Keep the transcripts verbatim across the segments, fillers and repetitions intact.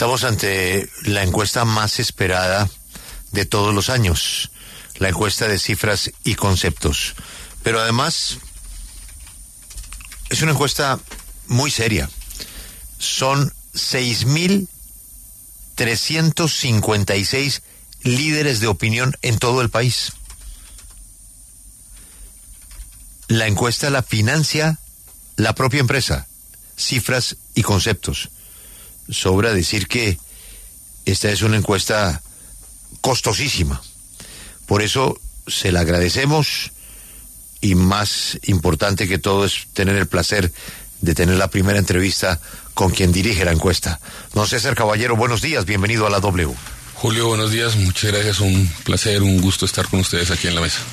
Estamos ante la encuesta más esperada de todos los años, la encuesta de cifras y conceptos. Pero además, es una encuesta muy seria. Son seis mil trescientos cincuenta y seis líderes de opinión en todo el país. La encuesta la financia la propia empresa, Cifras y Conceptos. Sobra decir que esta es una encuesta costosísima. Por eso se la agradecemos, y más importante que todo es tener el placer de tener la primera entrevista con quien dirige la encuesta. Don César Caballero, buenos días, bienvenido a la W. Julio, buenos días, muchas gracias, un placer, un gusto estar con ustedes aquí en la mesa.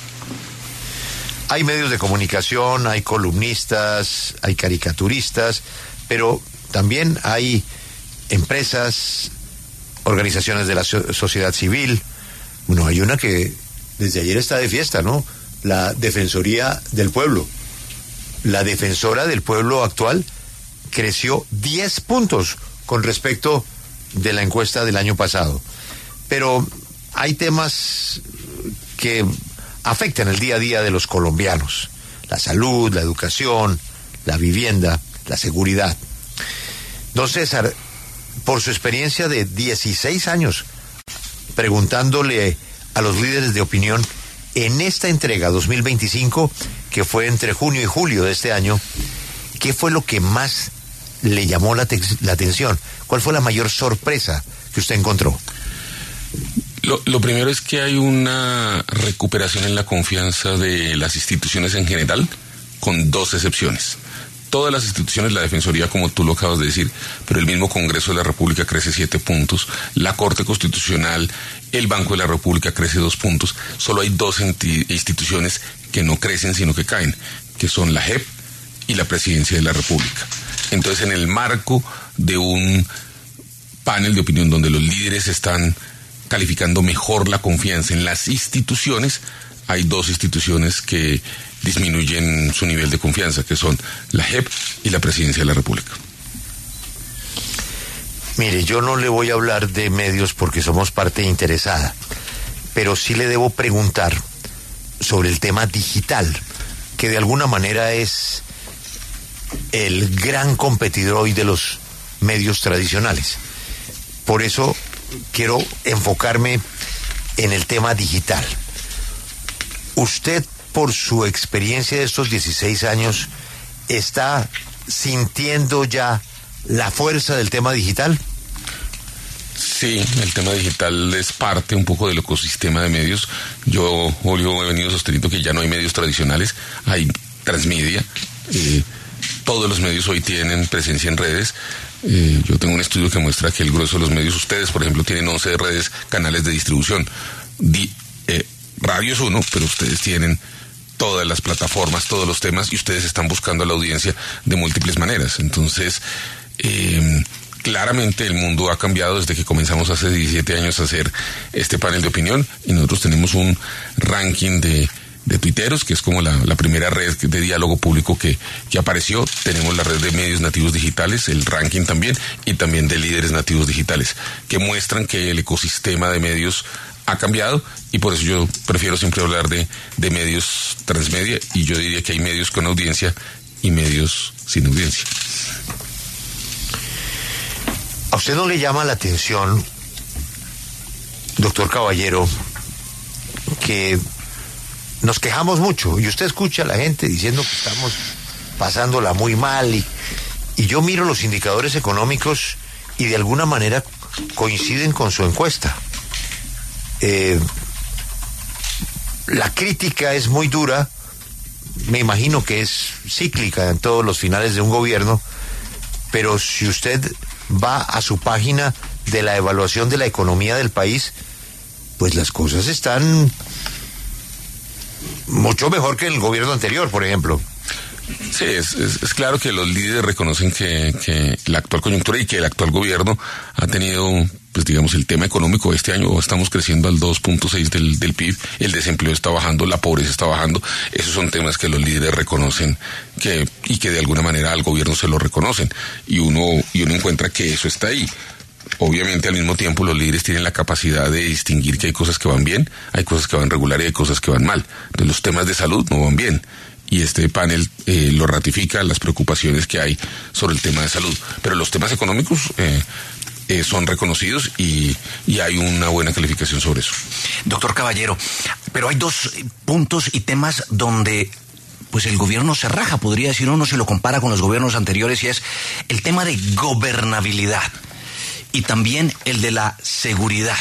Hay medios de comunicación, hay columnistas, hay caricaturistas, pero también hay empresas, organizaciones de la so- sociedad civil. Bueno, hay una que desde ayer está de fiesta, ¿no? La Defensoría del Pueblo. La Defensora del Pueblo actual creció diez puntos con respecto de la encuesta del año pasado. Pero hay temas que afectan el día a día de los colombianos: la salud, la educación, la vivienda, la seguridad. Don César, por su experiencia de dieciséis años preguntándole a los líderes de opinión en esta entrega dos mil veinticinco, que fue entre junio y julio de este año, ¿qué fue lo que más le llamó la, te- la atención? ¿Cuál fue la mayor sorpresa que usted encontró? Lo, lo primero es que hay una recuperación en la confianza de las instituciones en general, con dos excepciones. Todas las instituciones, la Defensoría, como tú lo acabas de decir, pero el mismo Congreso de la República crece siete puntos, la Corte Constitucional, el Banco de la República crece dos puntos. Solo hay dos enti- instituciones que no crecen, sino que caen, que son la J E P y la Presidencia de la República. Entonces, en el marco de un panel de opinión donde los líderes están calificando mejor la confianza en las instituciones, hay dos instituciones que disminuyen su nivel de confianza, que son la J E P y la Presidencia de la República. Mire, yo no le voy a hablar de medios porque somos parte interesada, pero sí le debo preguntar sobre el tema digital, que de alguna manera es el gran competidor hoy de los medios tradicionales. Por eso quiero enfocarme en el tema digital. Usted, por su experiencia de estos dieciséis años, ¿está sintiendo ya la fuerza del tema digital? Sí, el tema digital es parte un poco del ecosistema de medios. Yo, Julio, he venido sosteniendo que ya no hay medios tradicionales, hay transmedia. Eh, todos los medios hoy tienen presencia en redes. Eh, yo tengo un estudio que muestra que el grueso de los medios, ustedes, por ejemplo, tienen once redes, canales de distribución. Di, eh, radio es uno, pero ustedes tienen todas las plataformas, todos los temas, y ustedes están buscando a la audiencia de múltiples maneras. Entonces, eh, claramente el mundo ha cambiado desde que comenzamos hace diecisiete años a hacer este panel de opinión, y nosotros tenemos un ranking de, de tuiteros, que es como la, la primera red de diálogo público que, que apareció. Tenemos la red de medios nativos digitales, el ranking también, y también de líderes nativos digitales, que muestran que el ecosistema de medios ha cambiado, y por eso yo prefiero siempre hablar de, de medios transmedia, y yo diría que hay medios con audiencia y medios sin audiencia. ¿A usted no le llama la atención, doctor Caballero, que nos quejamos mucho y usted escucha a la gente diciendo que estamos pasándola muy mal, y, y yo miro los indicadores económicos y de alguna manera coinciden con su encuesta? Eh, la crítica es muy dura, me imagino que es cíclica en todos los finales de un gobierno, pero si usted va a su página de la evaluación de la economía del país, pues las cosas están mucho mejor que en el gobierno anterior, por ejemplo. Sí, es, es, es claro que los líderes reconocen que, que la actual coyuntura y que el actual gobierno ha tenido, pues digamos, el tema económico. Este año estamos creciendo al dos punto seis del, del P I B, el desempleo está bajando, la pobreza está bajando. Esos son temas que los líderes reconocen que y que de alguna manera al gobierno se lo reconocen, y uno y uno encuentra que eso está ahí. obviamente al mismo tiempo los líderes tienen la capacidad de distinguir que hay cosas que van bien, hay cosas que van regular y hay cosas que van mal. Entonces los temas de salud no van bien. Y este panel eh, lo ratifica, las preocupaciones que hay sobre el tema de salud. Pero los temas económicos eh, eh, son reconocidos y, y hay una buena calificación sobre eso. Doctor Caballero, pero hay dos puntos y temas donde pues el gobierno se raja, podría decir uno, si lo compara con los gobiernos anteriores, y es el tema de gobernabilidad y también el de la seguridad.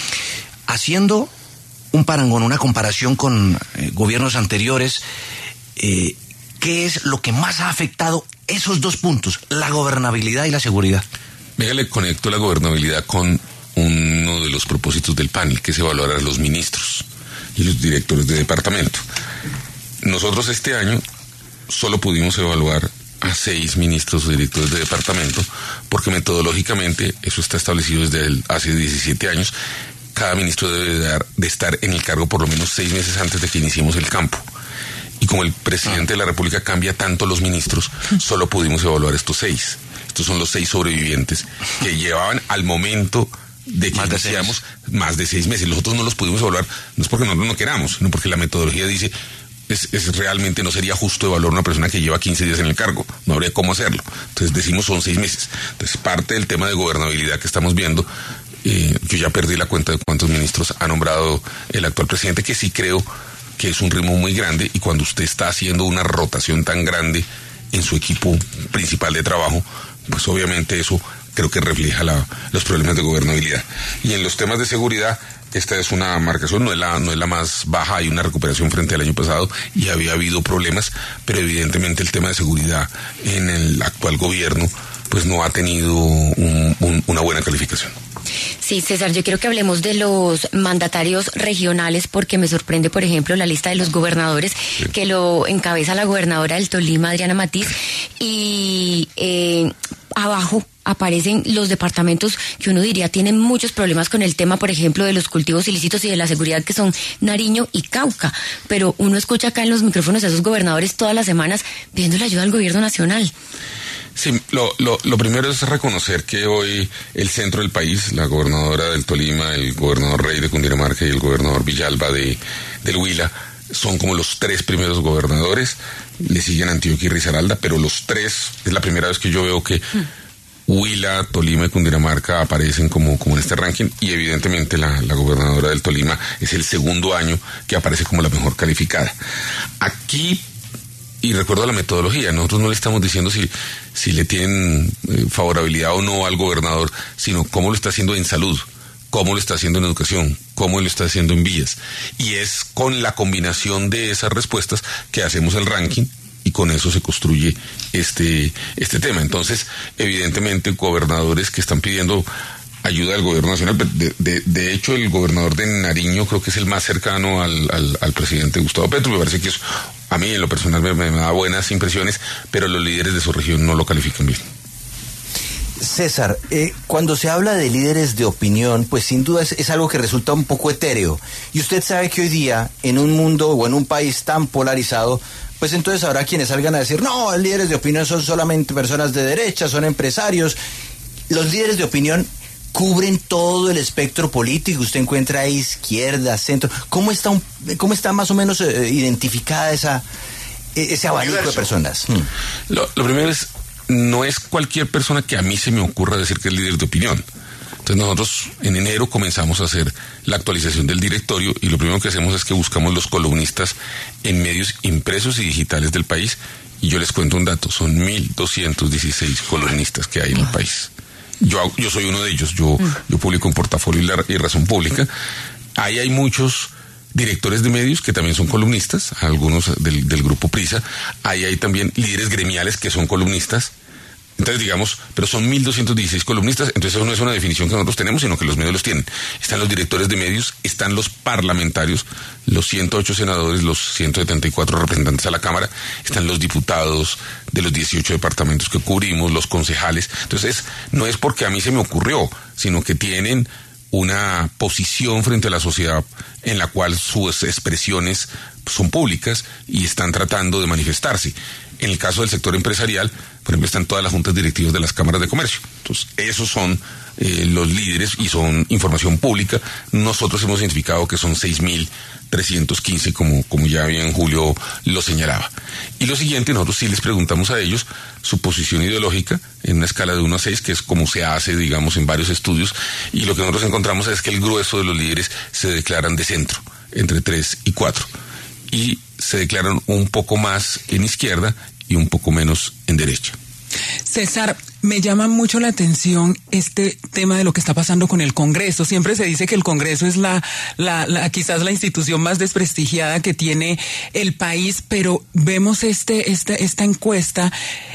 Haciendo un parangón, una comparación con eh, gobiernos anteriores, Eh, ¿qué es lo que más ha afectado esos dos puntos, la gobernabilidad y la seguridad? Venga, le conecto la gobernabilidad con uno de los propósitos del panel, que es evaluar a los ministros y los directores de departamento. Nosotros este año solo pudimos evaluar a seis ministros o directores de departamento, porque metodológicamente eso está establecido desde el, hace diecisiete años. Cada ministro debe de, dar, de estar en el cargo por lo menos seis meses antes de que iniciemos el campo. Y como el presidente de la República cambia tanto los ministros, solo pudimos evaluar estos seis. Estos son los seis sobrevivientes que llevaban al momento de que más iniciamos de más de seis meses. Nosotros no los pudimos evaluar, no es porque nosotros no queramos, sino porque la metodología dice, es, es realmente no sería justo evaluar a una persona que lleva quince días en el cargo, no habría cómo hacerlo. Entonces decimos son seis meses. Entonces parte del tema de gobernabilidad que estamos viendo, eh, yo ya perdí la cuenta de cuántos ministros ha nombrado el actual presidente, que sí creo que es un ritmo muy grande, y cuando usted está haciendo una rotación tan grande en su equipo principal de trabajo, pues obviamente eso creo que refleja la, los problemas de gobernabilidad. Y en los temas de seguridad, esta es una marcación, no es la, no es la más baja, hay una recuperación frente al año pasado y había habido problemas, pero evidentemente el tema de seguridad en el actual gobierno pues no ha tenido un, un, una buena calificación. Sí, César, yo quiero que hablemos de los mandatarios regionales, porque me sorprende, por ejemplo, la lista de los gobernadores, sí, que lo encabeza la gobernadora del Tolima, Adriana Matiz, y eh, abajo aparecen los departamentos que uno diría tienen muchos problemas con el tema, por ejemplo, de los cultivos ilícitos y de la seguridad, que son Nariño y Cauca, pero uno escucha acá en los micrófonos a esos gobernadores todas las semanas pidiendo la ayuda al gobierno nacional. Sí, lo, lo, lo primero es reconocer que hoy el centro del país, la gobernadora del Tolima, el gobernador Rey de Cundinamarca y el gobernador Villalba de, del Huila, son como los tres primeros gobernadores. Le siguen Antioquia y Risaralda, pero los tres, es la primera vez que yo veo que hmm. Huila, Tolima y Cundinamarca aparecen como, como en este ranking, y evidentemente la, la gobernadora del Tolima es el segundo año que aparece como la mejor calificada. Aquí, y recuerdo la metodología, nosotros no le estamos diciendo si, si le tienen eh, favorabilidad o no al gobernador, sino cómo lo está haciendo en salud, cómo lo está haciendo en educación, cómo lo está haciendo en vías. Y es con la combinación de esas respuestas que hacemos el ranking, y con eso se construye este, este tema. Entonces, evidentemente, gobernadores que están pidiendo ayuda del gobierno nacional. De, de, de hecho, el gobernador de Nariño creo que es el más cercano al, al, al presidente Gustavo Petro. Me parece que eso, a mí en lo personal me, me da buenas impresiones, pero los líderes de su región no lo califican bien. César, eh, cuando se habla de líderes de opinión, pues sin duda es, es algo que resulta un poco etéreo. Y usted sabe que hoy día, en un mundo o en un país tan polarizado, pues entonces habrá quienes salgan a decir, no, los líderes de opinión son solamente personas de derecha, son empresarios. Los líderes de opinión cubren todo el espectro político. Usted encuentra ahí izquierda, centro. ¿Cómo está, un, cómo está más o menos eh, identificada esa, ese abanico de personas? Hmm. Lo, lo primero es, no es cualquier persona que a mí se me ocurra decir que es líder de opinión. Entonces nosotros en enero comenzamos a hacer la actualización del directorio, y lo primero que hacemos es que buscamos los columnistas en medios impresos y digitales del país, y yo les cuento un dato, son mil doscientos dieciséis columnistas que hay en el país. Yo, yo soy uno de ellos, yo, yo publico en Portafolio y, la, y Razón Pública. Ahí hay muchos directores de medios que también son columnistas, algunos del, del grupo Prisa. Ahí hay también líderes gremiales que son columnistas. Entonces, digamos, pero son mil doscientos dieciséis columnistas, entonces eso no es una definición que nosotros tenemos, sino que los medios los tienen. Están los directores de medios, están los parlamentarios, los ciento ocho senadores, los ciento setenta y cuatro representantes a la Cámara, están los diputados de los dieciocho departamentos que cubrimos, los concejales. Entonces, no es porque a mí se me ocurrió, sino que tienen una posición frente a la sociedad en la cual sus expresiones son públicas y están tratando de manifestarse. En el caso del sector empresarial, por ejemplo, están todas las juntas directivas de las cámaras de comercio. Entonces, esos son eh, los líderes y son información pública. Nosotros hemos identificado que son seis mil trescientos quince, como, como ya bien Julio lo señalaba. Y lo siguiente, nosotros sí les preguntamos a ellos su posición ideológica en una escala de uno a seis, que es como se hace, digamos, en varios estudios, y lo que nosotros encontramos es que el grueso de los líderes se declaran de centro, entre tres y cuatro, y se declaran un poco más en izquierda y un poco menos en derecha. César, me llama mucho la atención este tema de lo que está pasando con el Congreso. Siempre se dice que el Congreso es la, la, la quizás la institución más desprestigiada que tiene el país, pero vemos este, este, esta encuesta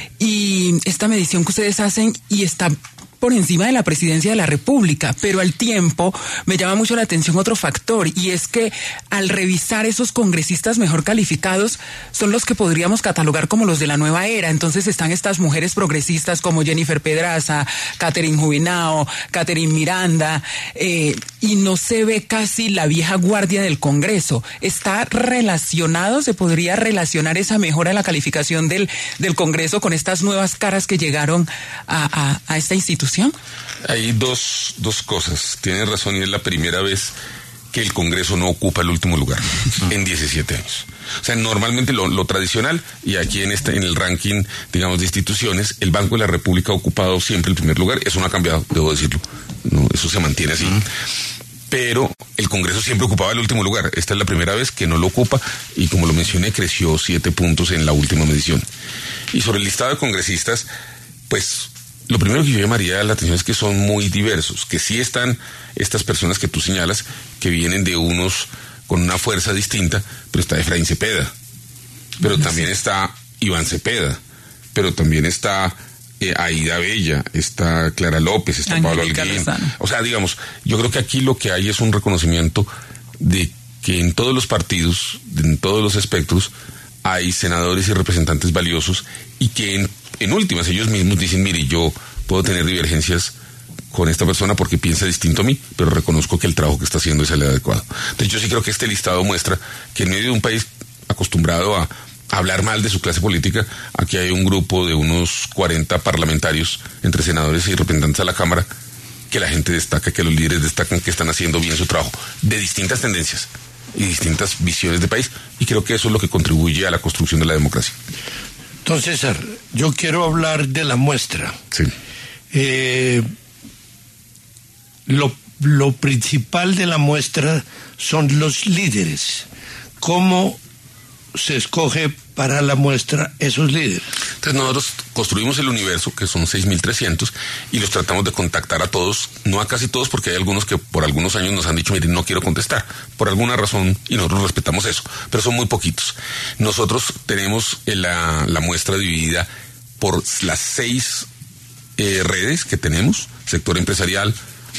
y esta medición que ustedes hacen y está por encima de la presidencia de la República, pero al tiempo me llama mucho la atención otro factor, y es que al revisar esos congresistas mejor calificados son los que podríamos catalogar como los de la nueva era. Entonces están estas mujeres progresistas como Jennifer Pedraza, Catherine Jubinao, Catherine Miranda, eh, y no se ve casi la vieja guardia del Congreso. ¿Está relacionado, se podría relacionar esa mejora en la calificación del, del Congreso con estas nuevas caras que llegaron a, a, a esta institución? Hay dos, dos cosas. Tienes razón, y es la primera vez que el Congreso no ocupa el último lugar en diecisiete años. O sea, normalmente lo, lo tradicional, y aquí en este en el ranking, digamos, de instituciones, el Banco de la República ha ocupado siempre el primer lugar. Eso no ha cambiado, debo decirlo. No, eso se mantiene así. Uh-huh. Pero el Congreso siempre ocupaba el último lugar. Esta es la primera vez que no lo ocupa, y como lo mencioné, creció siete puntos en la última medición. Y sobre el listado de congresistas, pues lo primero que yo llamaría la atención es que son muy diversos, que sí están estas personas que tú señalas, que vienen de unos con una fuerza distinta, pero está Efraín Cepeda, pero también está Iván Cepeda, pero también está eh, Aida Bella, está Clara López, está Pablo Alguín. O sea, digamos, yo creo que aquí lo que hay es un reconocimiento de que en todos los partidos, en todos los espectros, hay senadores y representantes valiosos, y que en, en últimas ellos mismos dicen, mire, yo puedo tener divergencias con esta persona porque piensa distinto a mí, pero reconozco que el trabajo que está haciendo es el adecuado. Entonces yo sí creo que este listado muestra que en medio de un país acostumbrado a hablar mal de su clase política, aquí hay un grupo de unos cuarenta parlamentarios, entre senadores y representantes a la Cámara, que la gente destaca, que los líderes destacan que están haciendo bien su trabajo, de distintas tendencias y distintas visiones de país, y creo que eso es lo que contribuye a la construcción de la democracia. Entonces, César, yo quiero hablar de la muestra. Sí. Eh, lo, lo principal de la muestra son los líderes. ¿Cómo se escoge para la muestra esos líderes? Entonces nosotros construimos el universo, que son seis mil trescientos, y los tratamos de contactar a todos, no a casi todos, porque hay algunos que por algunos años nos han dicho, miren, no quiero contestar, por alguna razón, y nosotros respetamos eso, pero son muy poquitos. Nosotros tenemos la, la muestra dividida por las seis eh, redes que tenemos: sector empresarial,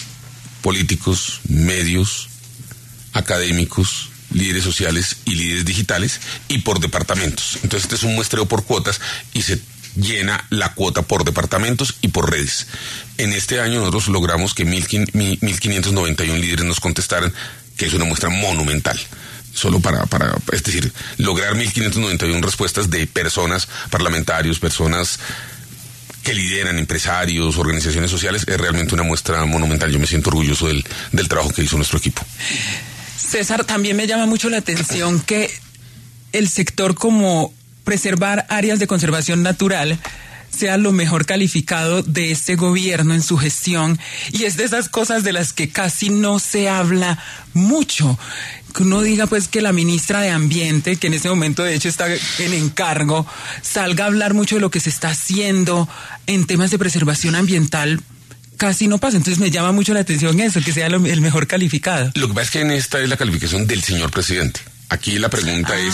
políticos, medios, académicos, líderes sociales y líderes digitales, y por departamentos. Entonces este es un muestreo por cuotas y se llena la cuota por departamentos y por redes. En este año nosotros logramos que mil quinientos noventa y uno líderes nos contestaran, que es una muestra monumental. Solo para, para, es decir, lograr mil quinientas noventa y una respuestas de personas, parlamentarios, personas que lideran, empresarios, organizaciones sociales, es realmente una muestra monumental. Yo me siento orgulloso del, del trabajo que hizo nuestro equipo. César, también me llama mucho la atención que el sector como preservar áreas de conservación natural sea lo mejor calificado de este gobierno en su gestión, y es de esas cosas de las que casi no se habla mucho. Que uno diga pues que la ministra de Ambiente, que en ese momento de hecho está en encargo, salga a hablar mucho de lo que se está haciendo en temas de preservación ambiental, casi no pasa. Entonces me llama mucho la atención eso, que sea lo, el mejor calificado. Lo que pasa es que en esta es la calificación del señor presidente. Aquí la pregunta ah. es,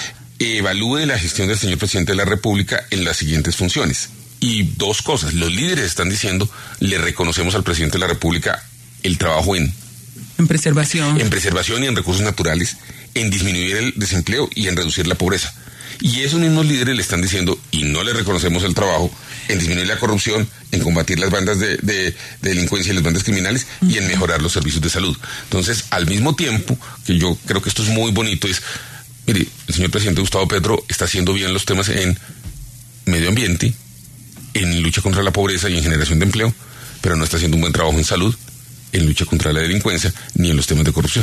evalúe la gestión del señor presidente de la República en las siguientes funciones. Y dos cosas, los líderes están diciendo, le reconocemos al presidente de la República el trabajo en... En preservación. En preservación y en recursos naturales, en disminuir el desempleo y en reducir la pobreza. Y esos mismos líderes le están diciendo, y no le reconocemos el trabajo, en disminuir la corrupción, en combatir las bandas de, de, de delincuencia y las bandas criminales, uh-huh. y en mejorar los servicios de salud. Entonces, al mismo tiempo, que yo creo que esto es muy bonito, es, mire, el señor presidente Gustavo Petro está haciendo bien los temas en medio ambiente, en lucha contra la pobreza y en generación de empleo, pero no está haciendo un buen trabajo en salud, en lucha contra la delincuencia, ni en los temas de corrupción.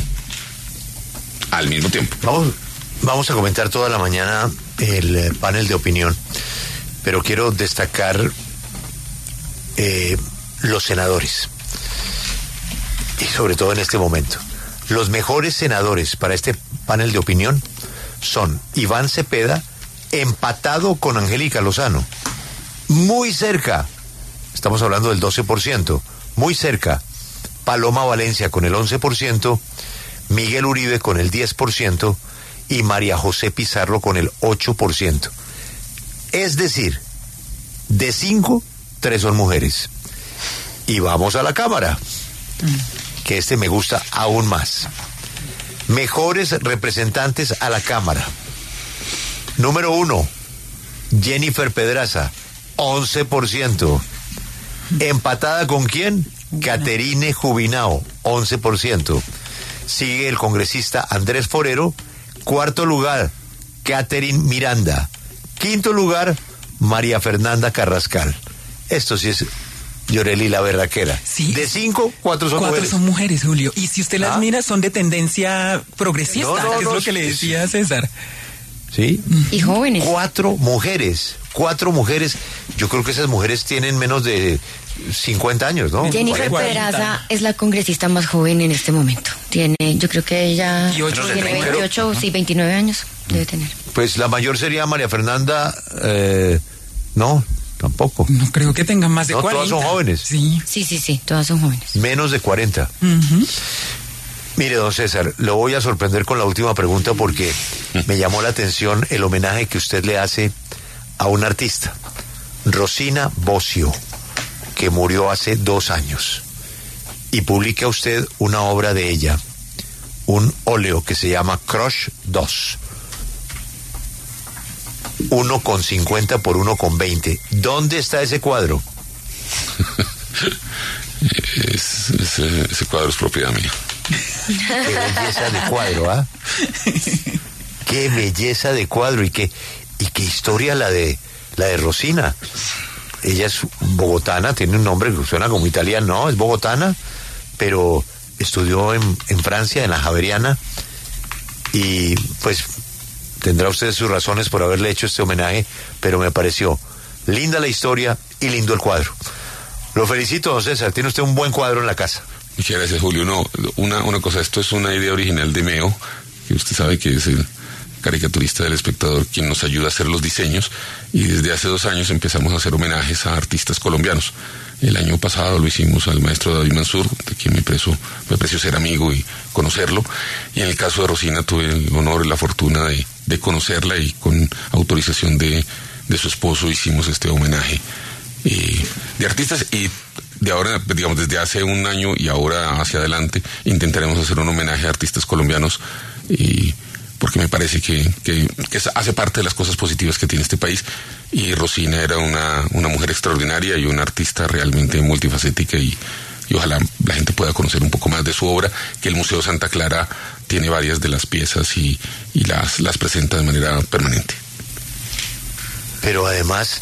Al mismo tiempo. Vamos, vamos a comentar toda la mañana el eh, panel de opinión, pero quiero destacar eh, los senadores. Y sobre todo en este momento. Los mejores senadores para este panel de opinión son Iván Cepeda, empatado con Angélica Lozano. Muy cerca. Estamos hablando del doce por ciento. Muy cerca. Paloma Valencia con el once por ciento. Miguel Uribe con el diez por ciento. Y María José Pizarro con el ocho por ciento. Es decir, de cinco, tres son mujeres. Y vamos a la Cámara. Que este me gusta aún más. Mejores representantes a la Cámara. Número uno, Jennifer Pedraza, once por ciento. ¿Empatada con quién? Caterine Jubinao, once por ciento. Sigue el congresista Andrés Forero. Cuarto lugar, Catherine Miranda. Quinto lugar, María Fernanda Carrascal. Esto sí es Yoreli la berraquera. Sí. De cinco, cuatro son cuatro mujeres. son mujeres, Julio. Y si usted las ¿Ah? mira, son de tendencia progresista, No, no, que es no, lo que le decía César. ¿Sí? Y jóvenes. Cuatro mujeres. Cuatro mujeres. Yo creo que esas mujeres tienen menos de cincuenta años, ¿no? Jennifer cuarenta. Pedraza es la congresista más joven en este momento. Tiene, yo creo que ella Y ocho tiene de treinta. veintiocho, sí, veintinueve años debe tener. Pues la mayor sería María Fernanda. Eh, no, tampoco. No creo que tengan más de No, cuarenta. todas son jóvenes. Sí. Sí, sí, sí, todas son jóvenes. Menos de cuarenta. Ujú. Mire, don César, lo voy a sorprender con la última pregunta porque me llamó la atención el homenaje que usted le hace a un artista, Rosina Bosio, que murió hace dos años. Y publica usted una obra de ella, un óleo que se llama Crush dos. uno con cincuenta por uno con veinte. ¿Dónde está ese cuadro? Es, ese, ese cuadro es propiedad mía. Qué belleza de cuadro, ¿ah? Qué belleza de cuadro y qué, y qué historia la de la de Rosina. Ella es bogotana, tiene un nombre que suena como italiano, no, es bogotana, pero estudió en, en Francia, en la Javeriana, y pues tendrá usted sus razones por haberle hecho este homenaje, pero me pareció linda la historia y lindo el cuadro. Lo felicito, don César, tiene usted un buen cuadro en la casa. Muchas gracias, Julio. No, una, una cosa, esto es una idea original de Meo, que usted sabe que es el caricaturista del Espectador, quien nos ayuda a hacer los diseños, y desde hace dos años empezamos a hacer homenajes a artistas colombianos. El año pasado lo hicimos al maestro David Mansur, de quien me precio, me precio ser amigo y conocerlo, y en el caso de Rosina tuve el honor y la fortuna de, de conocerla, y con autorización de, de su esposo hicimos este homenaje eh, de artistas, y de ahora, digamos, desde hace un año y ahora hacia adelante intentaremos hacer un homenaje a artistas colombianos, y porque me parece que, que, que hace parte de las cosas positivas que tiene este país, y Rosina era una, una mujer extraordinaria y una artista realmente multifacética, y, y ojalá la gente pueda conocer un poco más de su obra, que el Museo Santa Clara tiene varias de las piezas y, y las, las presenta de manera permanente. Pero además,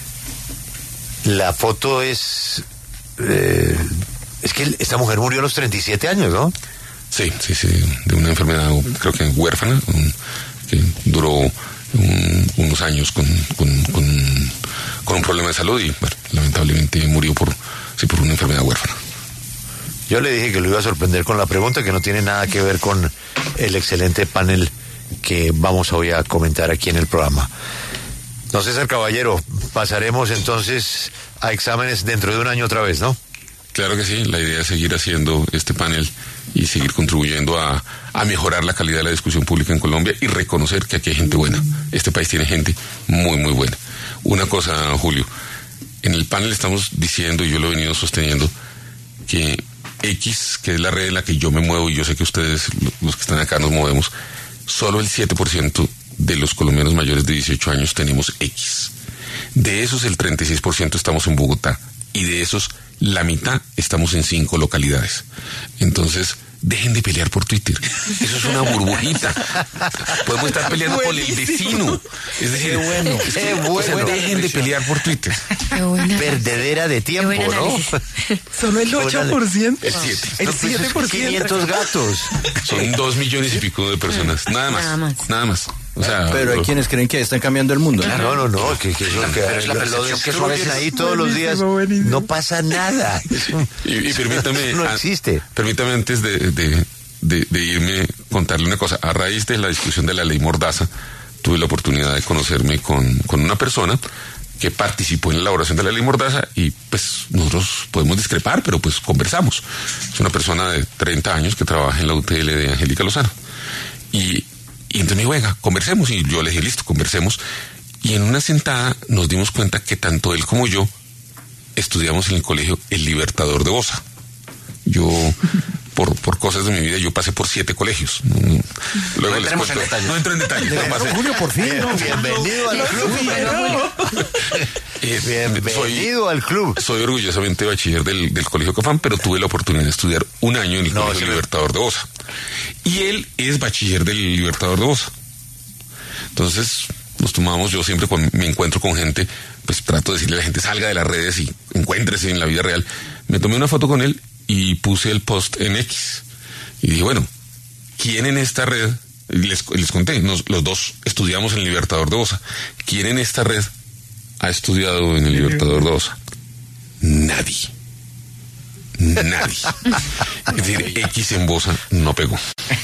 la foto es... Eh, es que esta mujer murió a los treinta y siete años, ¿no? Sí, sí, sí, de una enfermedad, creo que huérfana, un, que duró un, unos años con, con, con, con un problema de salud, y bueno, lamentablemente murió por, sí, por una enfermedad huérfana. Yo le dije que lo iba a sorprender con la pregunta, que no tiene nada que ver con el excelente panel que vamos hoy a comentar aquí en el programa. Don César Caballero, pasaremos entonces a exámenes dentro de un año otra vez, ¿no? Claro que sí, la idea es seguir haciendo este panel y seguir contribuyendo a, a mejorar la calidad de la discusión pública en Colombia, y reconocer que aquí hay gente buena. Este país tiene gente muy, muy buena. Una cosa, Julio, en el panel estamos diciendo, y yo lo he venido sosteniendo, que X, que es la red en la que yo me muevo, y yo sé que ustedes, los que están acá, nos movemos, solo el siete por ciento de los colombianos mayores de dieciocho años tenemos X. De esos, el treinta y seis por ciento estamos en Bogotá, y de esos, la mitad estamos en cinco localidades. Entonces, dejen de pelear por Twitter. Eso es una burbujita. Podemos estar peleando por el vecino. Es decir, qué bueno, es que, qué bueno, o sea, dejen de pelear por Twitter. Perdedera de tiempo, ¿no? Solo el ocho por ciento. El siete. El siete por ciento. quinientos gatos. Son dos millones y pico de personas. Nada más. Nada más. Nada más. O sea, pero hay lo... quienes creen que están cambiando el mundo. No, no, no, no que, que, eso, que pero es la lo, percepción lo que eso a veces ahí todos los días. Buenísimo. No pasa nada. Y, y permítame, no existe. A, permítame antes de, de, de, de irme contarle una cosa. A raíz de la discusión de la ley Mordaza, tuve la oportunidad de conocerme con, con una persona que participó en la elaboración de la ley Mordaza y pues nosotros podemos discrepar, pero pues conversamos. Es una persona de treinta años que trabaja en la U T L de Angélica Lozano. Y Y entonces me dijo, venga, conversemos. Y yo le dije, listo, conversemos. Y en una sentada nos dimos cuenta que tanto él como yo estudiamos en el colegio El Libertador de Bosa. Yo, por, por cosas de mi vida, yo pasé por siete colegios. Luego no les entremos cuento, en detalles. no entro en detalles. No pasé. Julio, por fin. ¿no? Bienvenido al club. Eh, Bienvenido soy, al club. Soy orgullosamente bachiller del, del Colegio Cafam, pero tuve la oportunidad de estudiar un año en el no, Colegio sí, Libertador de Bosa. Y él es bachiller del Libertador de Bosa. Entonces, nos tomamos, yo siempre cuando me encuentro con gente, pues trato de decirle a la gente, salga de las redes y encuéntrese en la vida real. Me tomé una foto con él y puse el post en X. Y dije, bueno, ¿quién en esta red? Les, les conté, nos, los dos estudiamos en el Libertador de Bosa. ¿Quién en esta red ha estudiado en el Libertador de Bosa? Nadie. Nadie. Es decir, X en Bosa no pegó.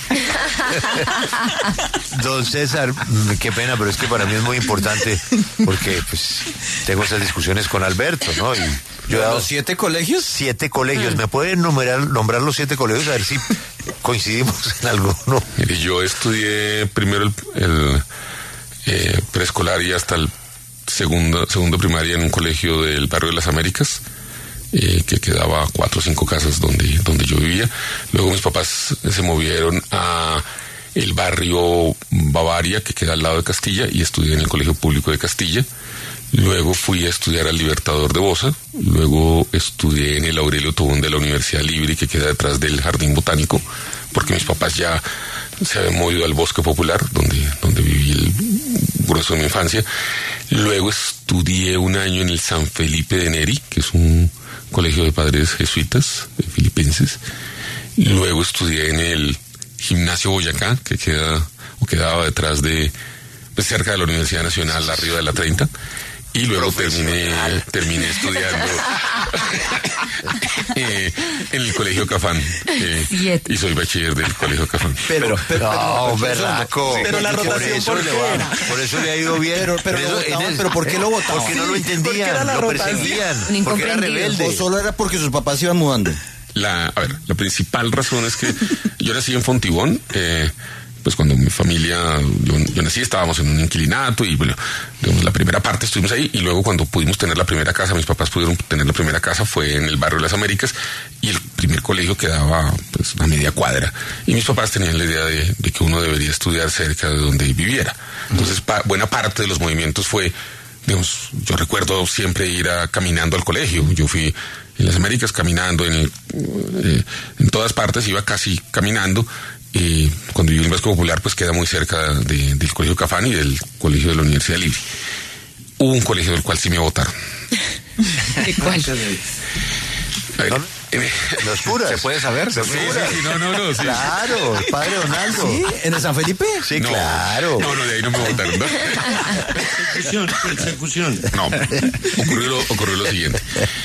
Don César, qué pena, pero es que para mí es muy importante porque pues tengo esas discusiones con Alberto, ¿no? Y yo he dado ¿Los siete colegios? Siete colegios. ¿Me pueden nombrar, nombrar los siete colegios? A ver si coincidimos en alguno. Mire, yo estudié primero el, el eh, preescolar y hasta el segundo, segundo primaria en un colegio del barrio de las Américas. Eh, que quedaba a cuatro o cinco casas donde, donde yo vivía. Luego mis papás se movieron a el barrio Bavaria, que queda al lado de Castilla, y estudié en el Colegio Público de Castilla. Luego fui a estudiar al Libertador de Bosa. Luego estudié en el Aurelio Tobón de la Universidad Libre, que queda detrás del Jardín Botánico, porque mis papás ya se habían movido al Bosque Popular, donde, donde viví el grueso de mi infancia. Luego estudié un año en el San Felipe de Neri, que es un colegio de padres jesuitas, filipenses. Luego estudié en el Gimnasio Boyacá, que queda o quedaba detrás de, pues cerca de la Universidad Nacional, arriba de la treinta. Y luego terminé, terminé estudiando eh, en el Colegio Cafán. Eh, y soy bachiller del Colegio Cafán. Pero, pero, no, berraco. Pero la rotación, por eso, ¿por le qué va, era? por eso le ha ido bien. Pero, pero, Por lo eso, votaban, el- pero ¿por qué lo votaban? Porque no lo Sí, porque era entendían, la lo rotación. perseguían. Un Porque era incomprendido. rebelde. ¿O solo era porque sus papás se iban mudando? La, a ver, la principal razón es que yo nací en Fontibón, eh, pues cuando mi familia, yo, yo nací, estábamos en un inquilinato y bueno, digamos, la primera parte estuvimos ahí y luego cuando pudimos tener la primera casa, mis papás pudieron tener la primera casa, fue en el barrio de las Américas y el primer colegio quedaba pues a media cuadra y mis papás tenían la idea de, de que uno debería estudiar cerca de donde viviera. Entonces, pa, buena parte de los movimientos fue, digamos, yo recuerdo siempre ir a, caminando al colegio. Yo fui en las Américas caminando, en, el, eh, en todas partes iba casi caminando. Y cuando viví en el Bosque Popular, pues queda muy cerca de, del Colegio Cafán y del Colegio de la Universidad Libre. Hubo un colegio del cual sí me votaron. ¿De cuál? A ver, ¿No? eh, ¿Los curas? ¿Se puede saber? ¿Los sí, curas? sí, sí, no, no, no, sí. Claro, el padre Donaldo. ¿Sí? ¿En el San Felipe? Sí, No, claro. No, no, de ahí no me votaron, ¿no? Persecución, persecución. No, ocurrió lo, ocurrió lo siguiente.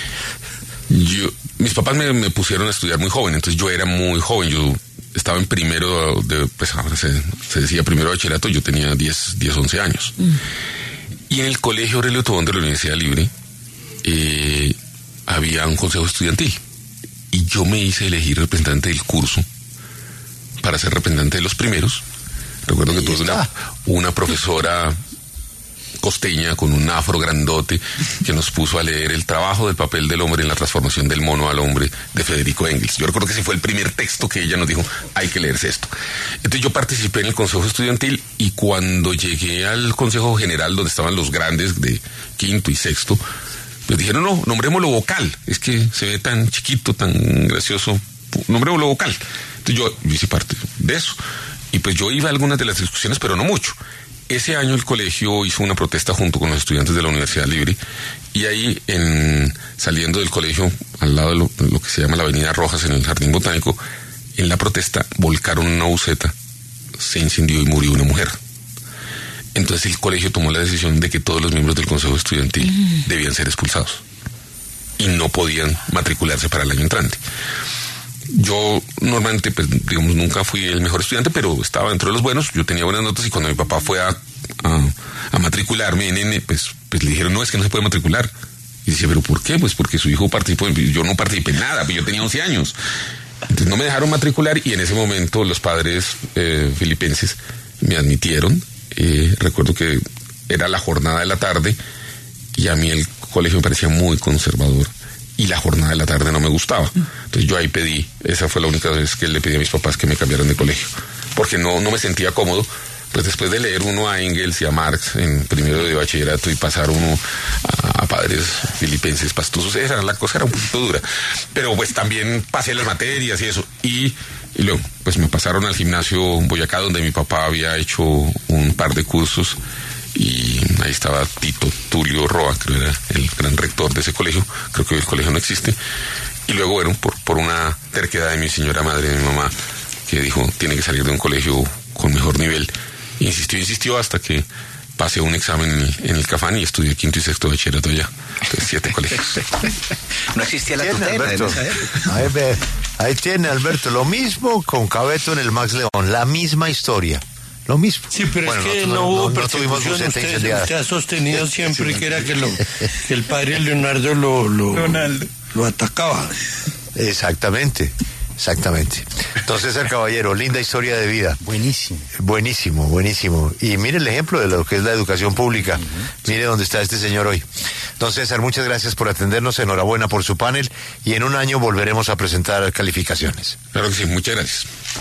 Yo, mis papás me, me pusieron a estudiar muy joven, entonces yo era muy joven, yo estaba en primero de, pues ahora se, se decía primero de bachillerato, yo tenía diez, once años. Mm. Y en el colegio Aurelio Tobón de la Universidad Libre eh, había un consejo estudiantil y yo me hice elegir representante del curso para ser representante de los primeros. Recuerdo que tuve una, una profesora costeña con un afro grandote que nos puso a leer El trabajo del papel del hombre en la transformación del mono al hombre de Federico Engels. Yo recuerdo que ese fue el primer texto que ella nos dijo, hay que leerse esto. Entonces yo participé en el consejo estudiantil y cuando llegué al consejo general donde estaban los grandes de quinto y sexto, pues dijeron, no, nombrémoslo vocal, es que se ve tan chiquito, tan gracioso, nombre vocal. Entonces yo, yo hice parte de eso. Y pues yo iba a algunas de las discusiones, pero no mucho. Ese año el colegio hizo una protesta junto con los estudiantes de la Universidad Libre, y ahí, en, saliendo del colegio, al lado de lo, de lo que se llama la Avenida Rojas, en el Jardín Botánico, en la protesta volcaron una buseta, se incendió y murió una mujer. Entonces el colegio tomó la decisión de que todos los miembros del Consejo Estudiantil mm. debían ser expulsados y no podían matricularse para el año entrante. Yo normalmente, pues, digamos, nunca fui el mejor estudiante, pero estaba dentro de los buenos, yo tenía buenas notas, y cuando mi papá fue a, a, a matricularme en N, pues, pues le dijeron, no, es que no se puede matricular. Y dice, ¿pero por qué? Pues porque su hijo participó, yo no participé en nada, pues yo tenía once años. Entonces no me dejaron matricular, y en ese momento los padres eh, filipenses me admitieron. Eh, recuerdo que era la jornada de la tarde, y a mí el colegio me parecía muy conservador, y la jornada de la tarde no me gustaba. Entonces yo ahí pedí, esa fue la única vez que le pedí a mis papás que me cambiaran de colegio, porque no, no me sentía cómodo. Pues después de leer uno a Engels y a Marx en primero de bachillerato y pasar uno a, a padres filipenses pastosos, esa la cosa era un poquito dura. Pero pues también pasé las materias y eso. Y, y luego pues me pasaron al gimnasio Boyacá, donde mi papá había hecho un par de cursos, y ahí estaba Tito Tulio Roa, creo era el gran rector de ese colegio. Creo que hoy el colegio no existe. Y luego, bueno, por, por una terquedad de mi señora madre, de mi mamá, que dijo, tiene que salir de un colegio con mejor nivel, insistió, insistió hasta que pasé un examen en el, en el Cafán, y estudié quinto y sexto de bachillerato allá. Entonces, siete colegios. No existía la ¿Tiene, tutela Alberto? en esa época. Ahí, ve, ahí tiene, Alberto, lo mismo con Cabeto en el Max León, la misma historia. Lo mismo. Sí, pero bueno, es que no, no, no hubo no, no tuvimos persecución. buseta Usted, incendiada. usted ha sostenido siempre que era que, lo, que el padre Leonardo lo, lo, lo atacaba. Exactamente, exactamente. Entonces, el caballero, linda historia de vida. Buenísimo. Buenísimo, buenísimo. Y mire el ejemplo de lo que es la educación pública. Uh-huh. Mire dónde está este señor hoy. Don César, muchas gracias por atendernos, enhorabuena por su panel, y en un año volveremos a presentar calificaciones. Claro que sí, muchas gracias.